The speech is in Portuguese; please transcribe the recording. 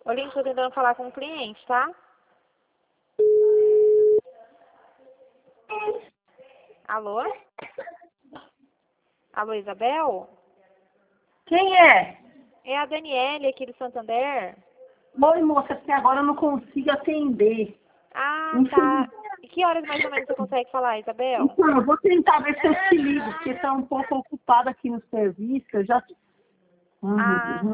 Olinho, estou tentando falar com o cliente, tá? Alô? Alô, Isabel? Quem é? É a Daniele aqui do Santander. Oi, moça, porque agora eu não consigo atender. Ah, tá. Enfim, E que horas mais ou menos você consegue falar, Isabel? então, eu vou tentar ver se eu te ligo, porque está um pouco ocupada aqui no serviço. Eu já. Ai, meu Deus. Ah,